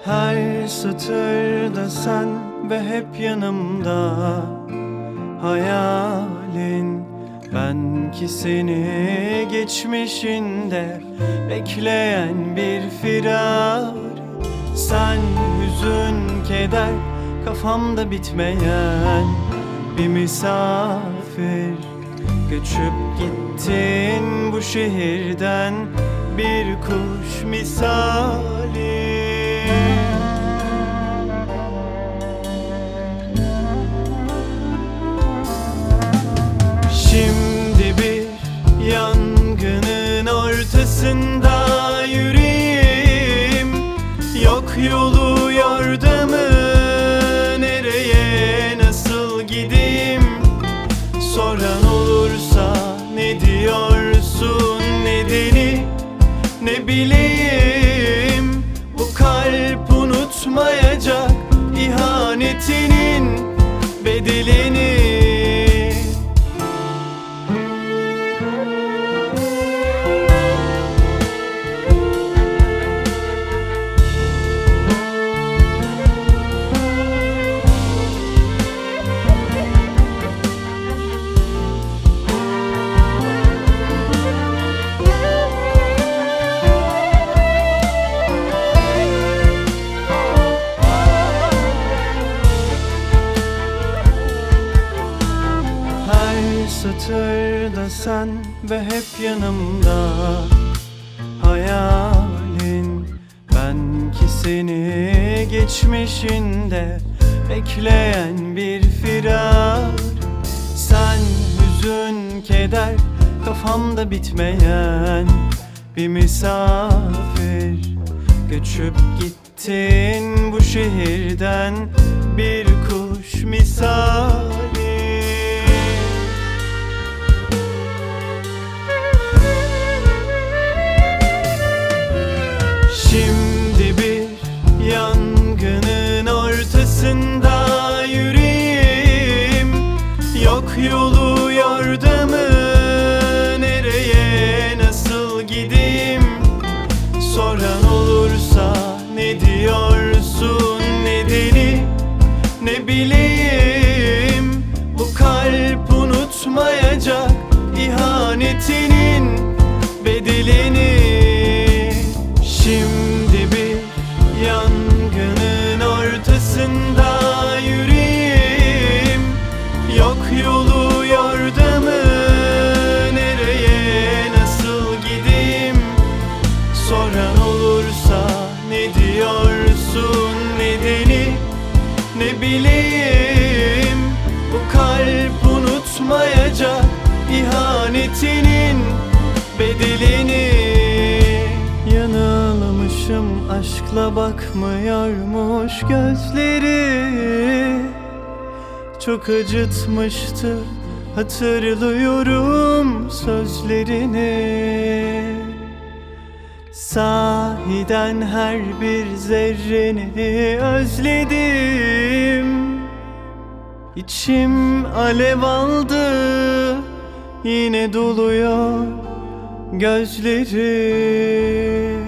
Her satırda sen ve hep yanımda hayalin. Ben ki seni geçmişinde bekleyen bir firar. Sen hüzün, keder, kafamda bitmeyen bir misafir. Göçüp gittin bu şehirden bir kuş misali. Şimdi bir yangının ortasında yüreğim. Yok yolu yordamı, nereye nasıl gideyim? Soran olursa ne diyorsun, nedeni ne bileyim. Bu kalp unutmayacak ihanetinin bedelini. Satırda sen ve hep yanımda hayalin. Ben ki seni geçmişinde bekleyen bir firar. Sen hüzün, keder, kafamda bitmeyen bir misafir. Göçüp gittin bu şehirden bir kuş misali. Şimdi bir yangının ortasında yüreğim. Yok yolu yordamı, nereye nasıl gideyim? Soran olursa ne diyorsun, nedeni ne bileyim. Bu kalp unutmayacak ihanetinin bedelini. Şimdi bir yangının ortasında yüreğim. Yok yolu yordamı, nereye nasıl gideyim? Soran olursa ne diyorsun, nedeni ne bileyim. Bu kalp unutmayacak ihanetinin bedelini. Yanılmışım, aşkla bakmıyormuş gözleri. Çok acıtmıştı, hatırlıyorum sözlerini. Sahiden her bir zerreni özledim. İçim alev aldı, yine doluyor gözlerim.